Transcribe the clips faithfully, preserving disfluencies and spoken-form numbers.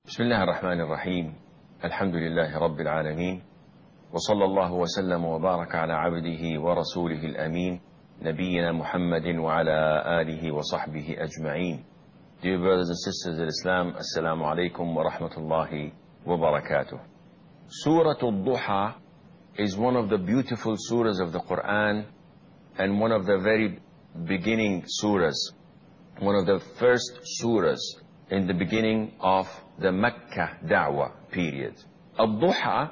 بسم الله الرحمن الرحيم. الحمد لله رب العالمين، وصلى الله وسلم وبارك على عبده ورسوله الأمين نبينا محمد وعلى آله وصحبه أجمعين. Dear brothers and sisters in Islam, Assalamu alaikum wa rahmatullahi wa barakatuh. Surah Al-Duha is one of the beautiful surahs of the Quran and one of the very beginning surahs, one of the first surahs in the beginning of the Mecca Da'wah period. Al-Duha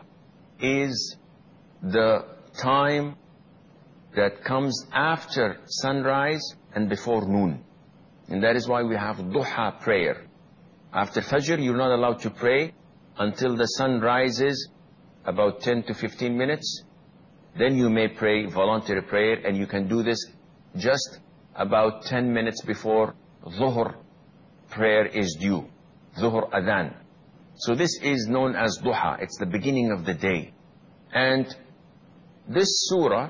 is the time that comes after sunrise and before noon. And that is why we have Duha prayer. After Fajr, you're not allowed to pray until the sun rises about ten to fifteen minutes. Then you may pray voluntary prayer, and you can do this just about ten minutes before Dhuhr prayer is due, Dhuhr Adhan. So this is known as Duha. It's the beginning of the day. And this surah,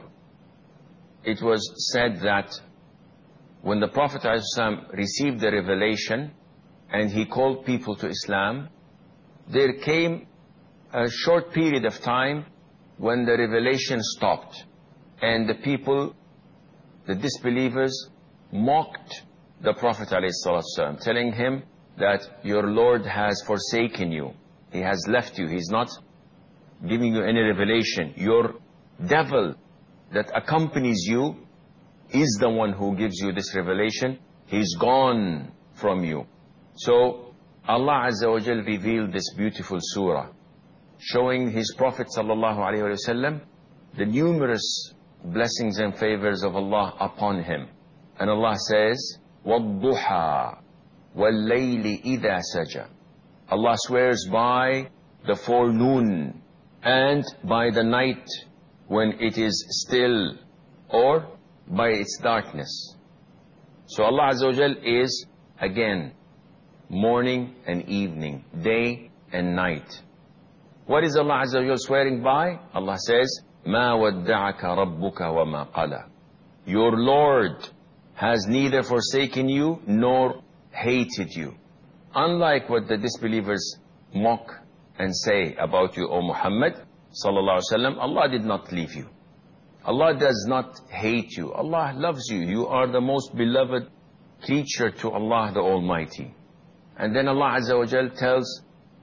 it was said that when the Prophet ﷺ received the revelation and he called people to Islam, there came a short period of time when the revelation stopped, and the people, the disbelievers, mocked the Prophet ﷺ, telling him that your Lord has forsaken you. He has left you. He's not giving you any revelation. Your devil that accompanies you is the one who gives you this revelation. He's gone from you. So Allah Azza wa Jal revealed this beautiful surah, showing His Prophet sallallahu alaihi wasallam the numerous blessings and favors of Allah upon him. And Allah says, وَالضُّحَى وَاللَّيْلِ إِذَا سَجَى. Allah swears by the forenoon and by the night when it is still, or by its darkness. So Allah Azza wa Jal is again morning and evening, day and night. What is Allah Azza wa Jal swearing by? Allah says, مَا وَدَّعَكَ رَبُّكَ وَمَا قَلَى. Your Lord has neither forsaken you nor hated you. Unlike what the disbelievers mock and say about you, O Muhammad sallallahu alaihi wasallam, Allah did not leave you. Allah does not hate you. Allah loves you. You are the most beloved creature to Allah the Almighty. And then Allah Azza wa Jal tells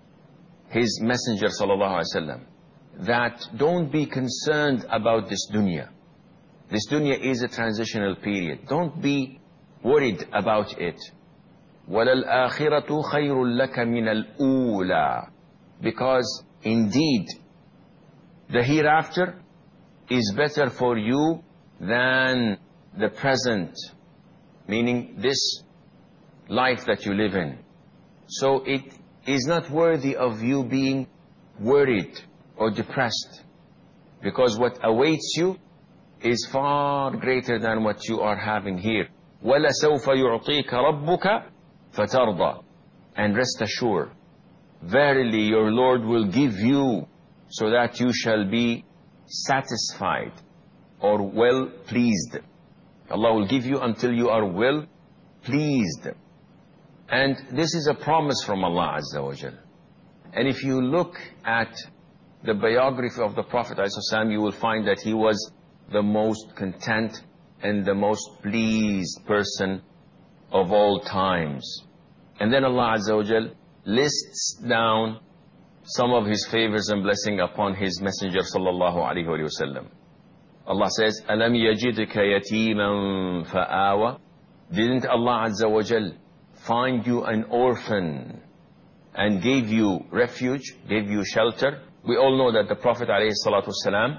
His Messenger sallallahu alaihi wasallam that don't be concerned about this dunya. This dunya is a transitional period. Don't be worried about it. وَلَلْآخِرَةُ خَيْرٌ لَكَ مِنَ الْأُولَى. Because indeed, the hereafter is better for you than the present, meaning this life that you live in. So it is not worthy of you being worried or depressed, because what awaits you is far greater than what you are having here. وَلَسَوْفَ يُعْطِيكَ رَبُّكَ فَتَرْضَى. And rest assured, verily your Lord will give you so that you shall be satisfied or well pleased. Allah will give you until you are well pleased. And this is a promise from Allah Azza wa Jal. And if you look at the biography of the Prophet ﷺ, you will find that he was the most content and the most pleased person of all times. And then Allah Azza wa Jal lists down some of His favors and blessing upon His Messenger sallallahu alaihi wasallam. Allah says, أَلَمْ يَجِدْكَ يَتِيمًا فَآوَى. Didn't Allah Azza wa Jal find you an orphan and gave you refuge, gave you shelter? We all know that the Prophet alayhi salatu wasalam,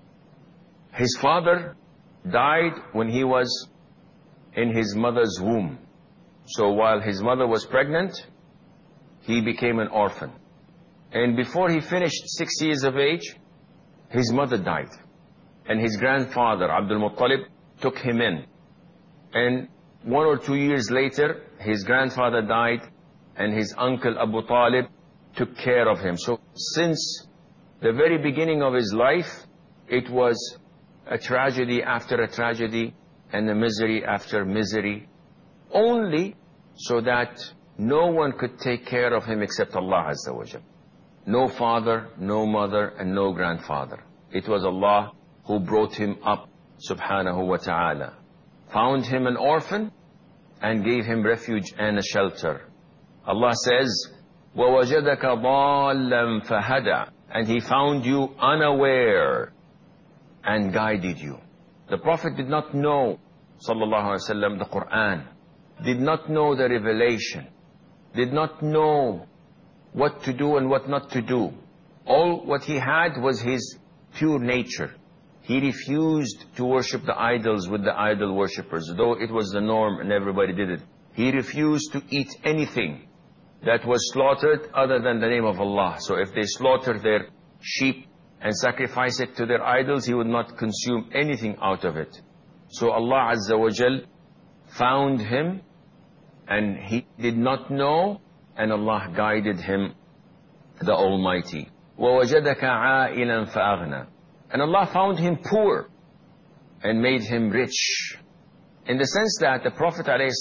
his father died when he was in his mother's womb. So while his mother was pregnant, he became an orphan. And before he finished six years of age, his mother died. And his grandfather, Abdul Muttalib, took him in. And one or two years later, his grandfather died, and his uncle Abu Talib took care of him. So since the very beginning of his life, it was a tragedy after a tragedy and a misery after misery, only so that no one could take care of him except Allah Azza wa Jal. No father, no mother, and no grandfather. It was Allah who brought him up, subhanahu wa ta'ala. Found him an orphan and gave him refuge and a shelter. Allah says, وَوَجَدَكَ ضَالًّا فَهَدَى. And he found you unaware and guided you. The Prophet did not know, sallallahu alaihi wasallam, the Quran, did not know the revelation, did not know what to do and what not to do. All what he had was his pure nature. He refused to worship the idols with the idol worshippers, though it was the norm and everybody did it. He refused to eat anything that was slaughtered other than the name of Allah. So if they slaughter their sheep and sacrifice it to their idols, he would not consume anything out of it. So Allah Azza wa Jal found him and he did not know, and Allah guided him, the Almighty. وَوَجَدَكَ عَائِلًا فَأَغْنَى. And Allah found him poor and made him rich. In the sense that the Prophet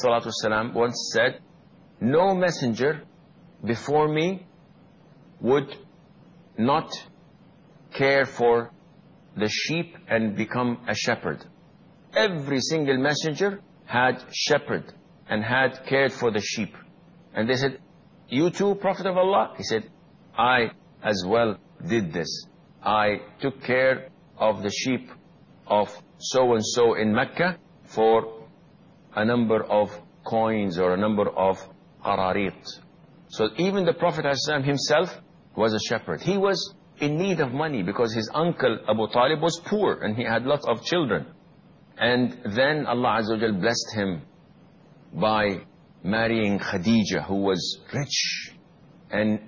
ﷺ once said, no messenger before me would not care for the sheep and become a shepherd. Every single messenger had shepherd and had cared for the sheep. And they said, you too, Prophet of Allah? He said, I as well did this. I took care of the sheep of so-and-so in Mecca for a number of coins or a number of qararit. So even the Prophet ﷺ himself was a shepherd. He was in need of money because his uncle Abu Talib was poor and he had lots of children. And then Allah Azza wa Jal blessed him by marrying Khadija, who was rich, and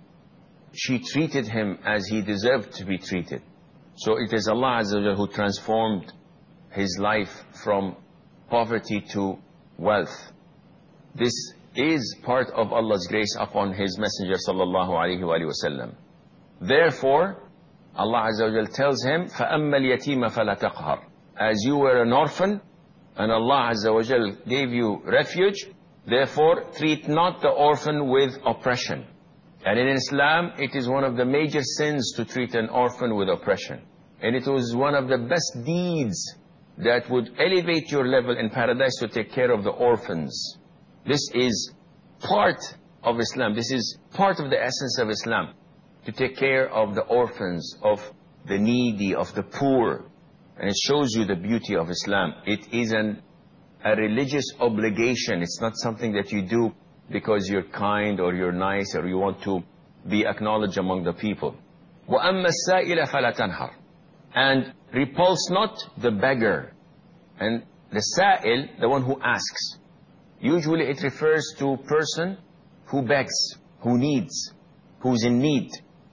she treated him as he deserved to be treated. So it is Allah Azza wa Jal who transformed his life from poverty to wealth. This is part of Allah's grace upon His Messenger sallallahu alaihi wasallam. Therefore, Allah Azza wa Jal tells him, فَأَمَّا الْيَتِيمَ فَلَا تَقْهَرْ. As you were an orphan, and Allah Azza wa Jal gave you refuge, therefore treat not the orphan with oppression. And in Islam, it is one of the major sins to treat an orphan with oppression. And it was one of the best deeds that would elevate your level in paradise, to take care of the orphans. This is part of Islam. This is part of the essence of Islam, to take care of the orphans, of the needy, of the poor. And it shows you the beauty of Islam. It is an, a religious obligation. It's not something that you do because you're kind or you're nice or you want to be acknowledged among the people. وَأَمَّا السَّائِلَ فَلَا تَنْهَرْ. And repulse not the beggar. And the sa'il, the one who asks, usually it refers to a person who begs, who needs, who's in need.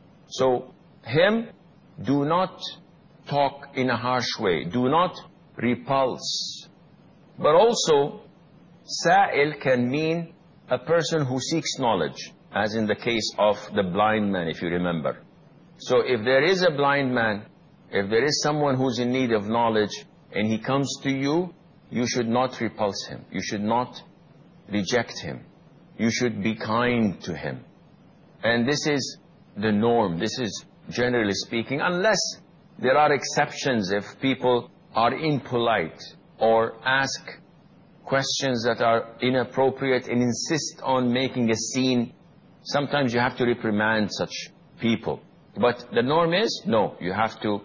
So him, do not talk in a harsh way. Do not repulse. But also, sa'il can mean a person who seeks knowledge, as in the case of the blind man, if you remember. So if there is a blind man, if there is someone who's in need of knowledge, and he comes to you, you should not repulse him. You should not reject him. You should be kind to him. And this is the norm. This is generally speaking, unless there are exceptions. If people are impolite or ask questions that are inappropriate and insist on making a scene, sometimes you have to reprimand such people. But the norm is, no, you have to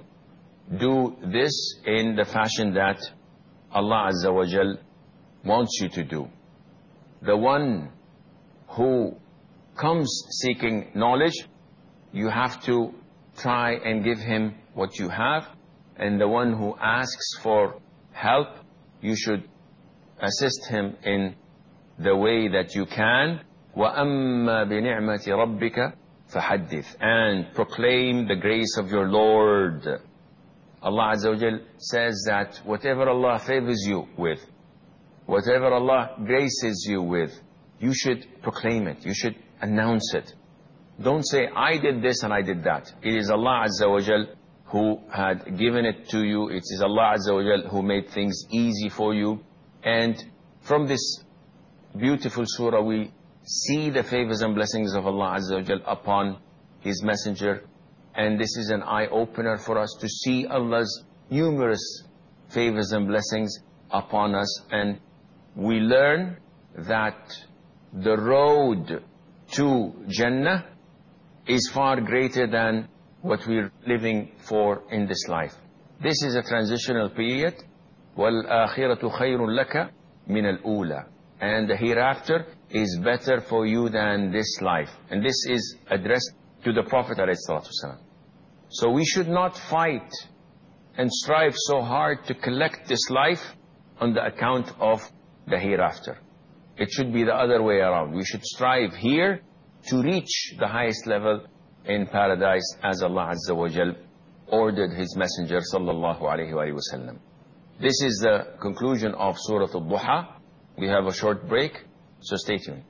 do this in the fashion that Allah Azza wa Jal wants you to do. The one who comes seeking knowledge, you have to try and give him what you have. And the one who asks for help, you should assist him in the way that you can. وَأَمَّا بِنِعْمَةِ رَبِّكَ فَحَدِّثْ. And proclaim the grace of your Lord. Allah Azza wa Jal says that whatever Allah favors you with, whatever Allah graces you with, you should proclaim it. You should announce it. Don't say, I did this and I did that. It is Allah Azza wa Jal who had given it to you. It is Allah Azza wa Jal who made things easy for you. And from this beautiful surah, we see the favors and blessings of Allah Azza wa Jal upon His Messenger. And this is an eye-opener for us to see Allah's numerous favors and blessings upon us. And we learn that the road to Jannah is far greater than what we're living for in this life. This is a transitional period. وَالْآخِرَةُ خَيْرٌ لَكَ مِنَ الْأُولَى. And the hereafter is better for you than this life. And this is addressed to the Prophet ﷺ. So we should not fight and strive so hard to collect this life on the account of the hereafter. It should be the other way around. We should strive here to reach the highest level in paradise, as Allah Azza wa Jal ordered His Messenger sallallahu alayhi wa sallam. This is the conclusion of Surah Al-Duha. We have a short break, so stay tuned.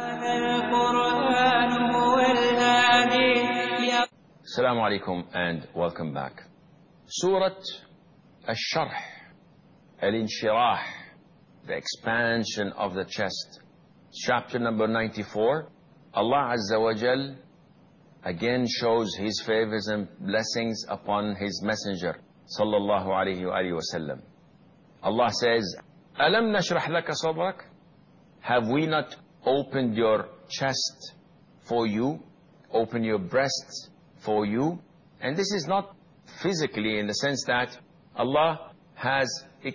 Assalamu alaikum and welcome back. Surah Al-Sharh, Al-Inshirah, the expansion of the chest. Chapter number ninety-four. Allah Azza wa Jal again shows His favors and blessings upon His Messenger sallallahu alayhi wa sallam. Allah says, Alam nashrah laka sadrak? Have we not opened your chest for you? Open your breasts for you? And this is not physically, in the sense that Allah has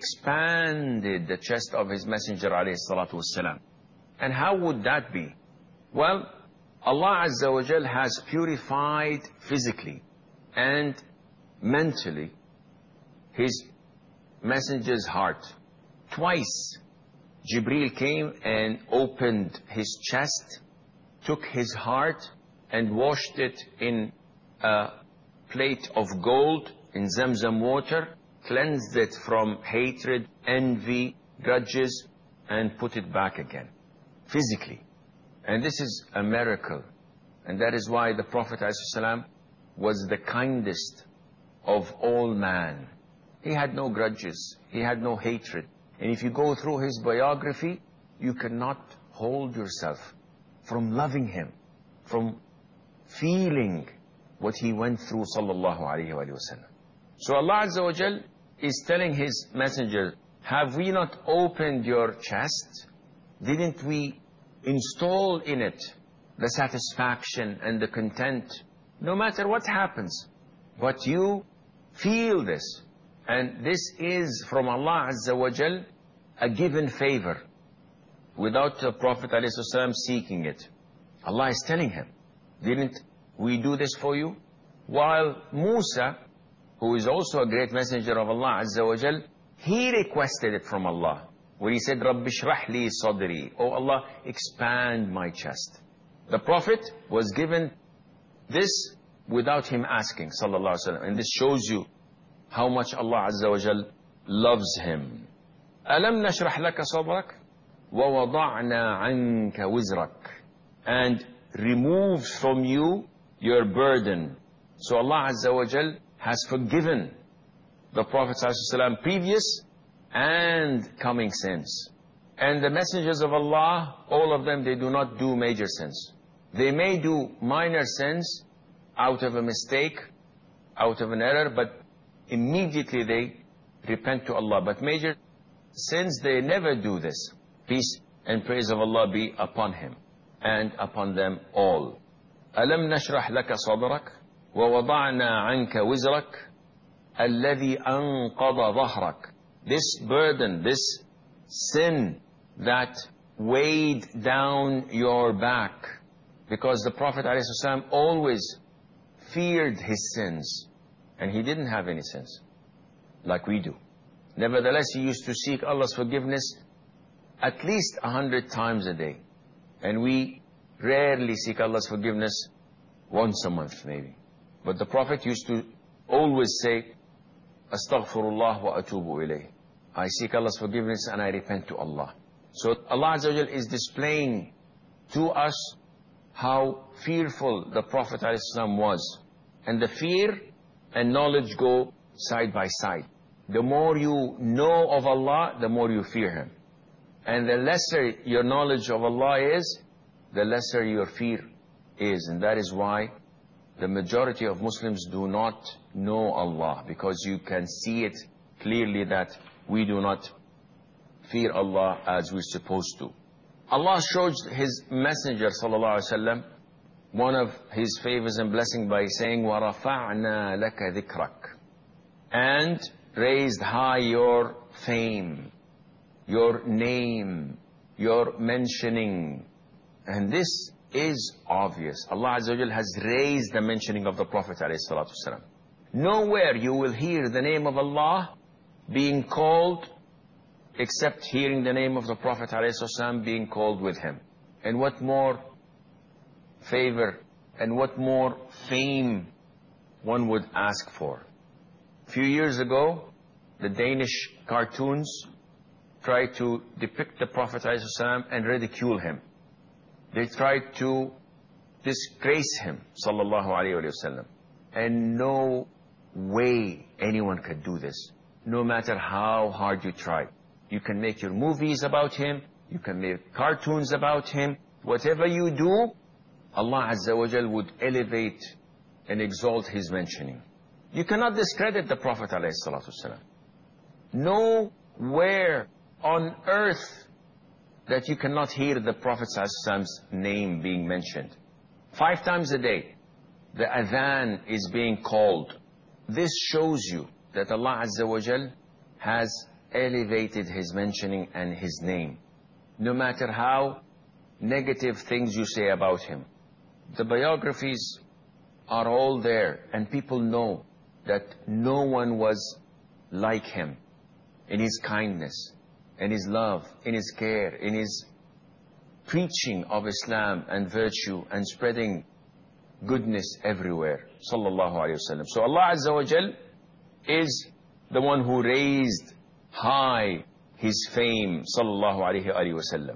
expanded the chest of His Messenger alayhi salatu wassalam. And how would that be? Well, Allah Azza wa Jal has purified physically and mentally His Messenger's heart. Twice Jibreel came and opened his chest, took his heart and washed it in a plate of gold in Zamzam water, cleansed it from hatred, envy, grudges, and put it back again, physically. And this is a miracle. And that is why the Prophet ﷺ was the kindest of all man. He had no grudges. He had no hatred. And if you go through his biography, you cannot hold yourself from loving him, from feeling what he went through, sallallahu alayhi wa sallam. So Allah Azza wa Jal is telling His Messenger, have we not opened your chest? Didn't we install in it the satisfaction and the content, no matter what happens? But you feel this. And this is from Allah Azza wa Jal, a given favor, without the Prophet ﷺ seeking it. Allah is telling him, didn't we do this for you? While Musa, who is also a great messenger of Allah Azza wa Jal, he requested it from Allah, where he said, Rabbi shrah li sadri, oh Allah, expand my chest. The Prophet was given this without him asking, sallallahu alaihi wasallam. And this shows you how much Allah Azza wa Jal loves him. Alam nashrah laka sadrak wa wada'na anka wizrak, and removes from you your burden. So Allah Azza wa Jal has forgiven the Prophet ﷺ previous and coming sins. And the messengers of Allah, all of them, they do not do major sins. They may do minor sins out of a mistake, out of an error, but immediately they repent to Allah. But major sins, they never do this. Peace and praise of Allah be upon him and upon them all. Alam nashrah laka sadrak wa wada'na anka wizrak alladhi anqadha dhahrak. This burden, this sin that weighed down your back, because the Prophet ﷺ always feared his sins, and he didn't have any sins like we do. Nevertheless, he used to seek Allah's forgiveness at least a hundred times a day, and we rarely seek Allah's forgiveness once a month maybe. But the Prophet used to always say, Astaghfirullah wa atubu ilayh. I seek Allah's forgiveness and I repent to Allah. So Allah Azza wa Jal is displaying to us how fearful the Prophet ﷺ was. And the fear and knowledge go side by side. The more you know of Allah, the more you fear Him. And the lesser your knowledge of Allah is, the lesser your fear is. And that is why the majority of Muslims do not know Allah, because you can see it clearly that we do not fear Allah as we're supposed to. Allah showed His Messenger sallallahu alaihi wasallam one of His favors and blessing by saying, وَرَفَعْنَا لَكَ ذِكْرَكَ, and raised high your fame, your name, your mentioning. And this is obvious. Allah Azza wa Jal has raised the mentioning of the Prophet alayhi salatu wasalam. Nowhere you will hear the name of Allah being called except hearing the name of the Prophet ﷺ being called with him. And what more favor and what more fame one would ask for. A few years ago, the Danish cartoons tried to depict the Prophet ﷺ and ridicule him. They tried to disgrace him, sallallahu alayhi wa sallam. And no way anyone could do this, no matter how hard you try. You can make your movies about him, you can make cartoons about him. Whatever you do, Allah Azza wa Jal would elevate and exalt His mentioning. You cannot discredit the Prophet alayhi salatu wasalam. Nowhere on earth that you cannot hear the Prophet ﷺ's name being mentioned. Five times a day, the adhan is being called. This shows you that Allah Azza wa Jal has elevated His mentioning and His name. No matter how negative things you say about Him. The biographies are all there, and people know that no one was like Him in His kindness, in His love, in His care, in His preaching of Islam and virtue and spreading goodness everywhere. Sallallahu alayhi wa sallam. So Allah Azza wa Jal is the one who raised high His fame. Sallallahu alayhi wa sallam.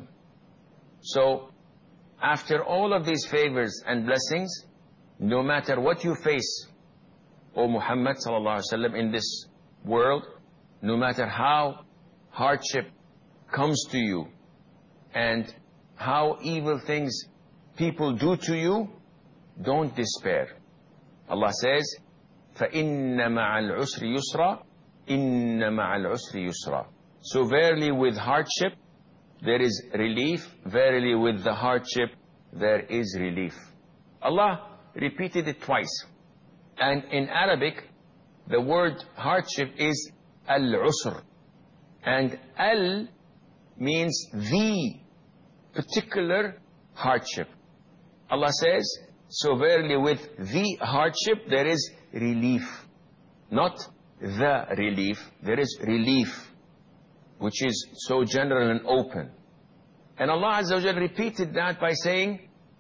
So after all of these favors and blessings, no matter what you face, O Muhammad sallallahu alayhi wa sallam, in this world, no matter how hardship comes to you and how evil things people do to you, don't despair. Allah says, فَإِنَّ مَعَ الْعُسْرِ يُسْرًا إِنَّ مَعَ الْعُسْرِ يُسْرًا. So verily with hardship there is relief. Verily with the hardship there is relief. Allah repeated it twice. And in Arabic, the word hardship is al-usr. And al means the particular hardship. Allah says, so verily with the hardship there is relief. Not the relief, there is relief, which is so general and open. And Allah Azza wa Jal repeated that by saying,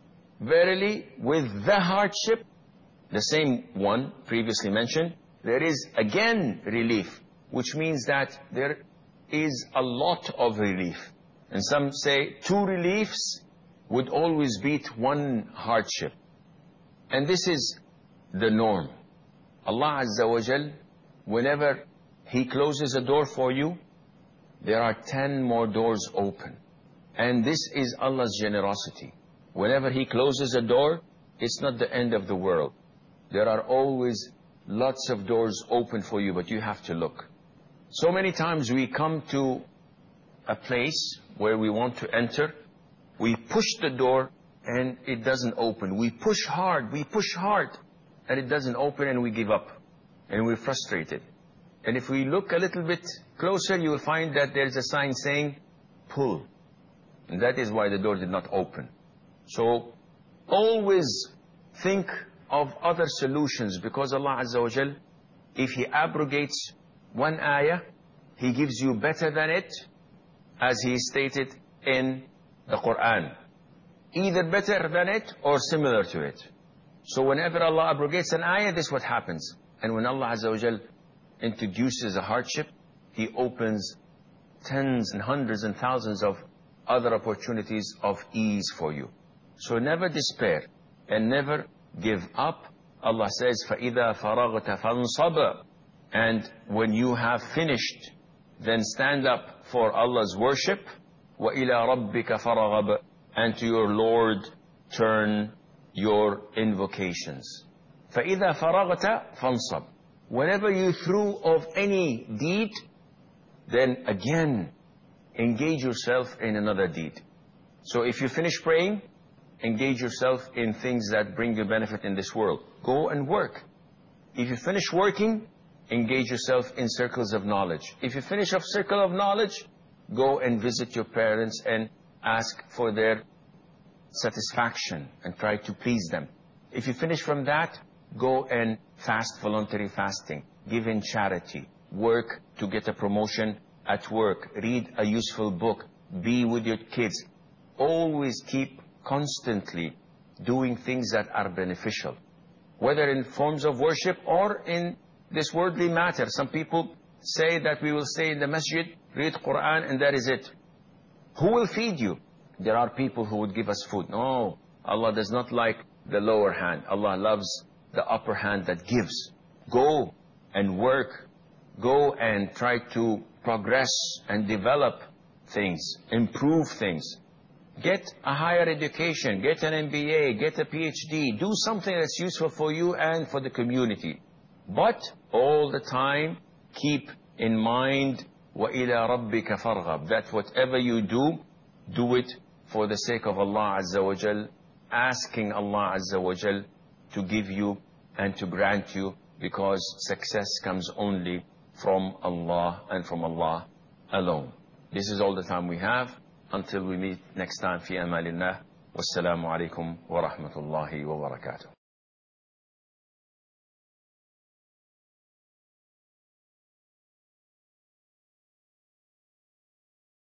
verily with the hardship, the same one previously mentioned, there is again relief, which means that there is a lot of relief. And some say two reliefs would always beat one hardship. And this is the norm. Allah Azza wa Jal, whenever He closes a door for you, there are ten more doors open. And this is Allah's generosity. Whenever He closes a door, it's not the end of the world. There are always lots of doors open for you, but you have to look. So many times we come to a place where we want to enter, we push the door and it doesn't open. We push hard, we push hard, and it doesn't open, and we give up. And we're frustrated. And if we look a little bit closer, you will find that there's a sign saying, pull. And that is why the door did not open. So always think of other solutions, because Allah Azza wa Jal, if He abrogates one ayah, He gives you better than it, as He stated in the Quran. Either better than it or similar to it. So whenever Allah abrogates an ayah, this is what happens. And when Allah Azza wa Jal introduces a hardship, He opens tens and hundreds and thousands of other opportunities of ease for you. So never despair and never give up. Allah says, فَإِذَا فَرَغْتَ فَانْصَبَ. And when you have finished, then stand up for Allah's worship. وَإِلَىٰ رَبِّكَ فَرَغَبْ. and to your Lord turn your invocations. فَإِذَا فَرَغْتَ فَانْصَبْ. Whenever you through of any deed, then again engage yourself in another deed. So if you finish praying, engage yourself in things that bring you benefit in this world. Go and work. If you finish working, engage yourself in circles of knowledge. If you finish a circle of knowledge, go and visit your parents and ask for their satisfaction and try to please them. If you finish from that, go and fast voluntary fasting, give in charity, work to get a promotion at work, read a useful book, be with your kids. Always keep constantly doing things that are beneficial, whether in forms of worship or in this worldly matter. Some people say that we will stay in the masjid, read Quran, and that is it. Who will feed you? There are people who would give us food. No, Allah does not like the lower hand. Allah loves the upper hand that gives. Go and work. Go and try to progress and develop things, improve things. Get a higher education, get an M B A, get a P H D. Do something that's useful for you and for the community. But all the time, keep in mind, وَإِلَىٰ رَبِّكَ فَارْغَبْ. That whatever you do, do it for the sake of Allah Azza wa Jal, asking Allah Azza wa Jal to give you and to grant you, because success comes only from Allah and from Allah alone. This is all the time we have. Until we meet next time, fi amalillah. Wassalamu alaikum wa rahmatullahi wa barakatuh.